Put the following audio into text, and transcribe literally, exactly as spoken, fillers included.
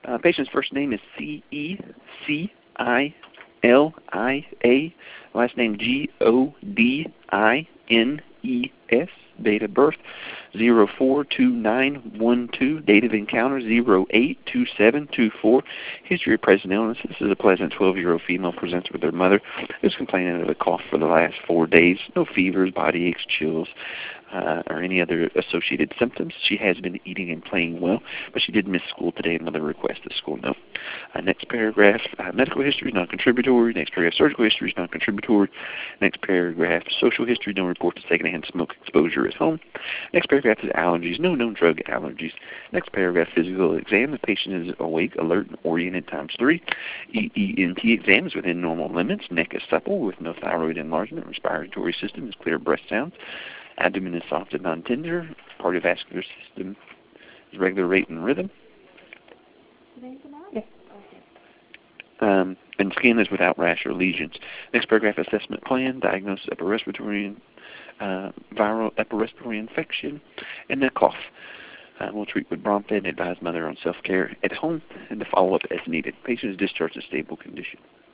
Uh, patient's first name is C E C I L I A. Last name G O D I N E S. Date of birth zero four two nine one two. Date of encounter zero eight two seven two four. History of present illness. This is a pleasant twelve-year-old female presents with her mother who's complaining of a cough for the last four days. No fevers, body aches, chills, uh, or any other associated symptoms. She has been eating and playing well, but she did miss school today and mother requested school no. Uh, next paragraph, uh, medical history, non-contributory. Next paragraph, surgical history is non-contributory. Next paragraph, social history, no report of secondhand smoke exposure at home. Next paragraph is allergies, no known drug allergies. Next paragraph, physical exam. The patient is awake, alert, and oriented times three. E E N T exam is within normal limits. Neck is supple with no thyroid enlargement. Respiratory system is clear breath sounds. Abdomen is soft and non-tender. Cardiovascular system is regular rate and rhythm. Yes. Um, and skin is without rash or lesions. Next paragraph, assessment plan, diagnosis upper respiratory, uh, viral upper respiratory infection, and then cough. Uh, we'll treat with Bromfed and advise mother on self-care at home and to follow up as needed. Patient is discharged in stable condition.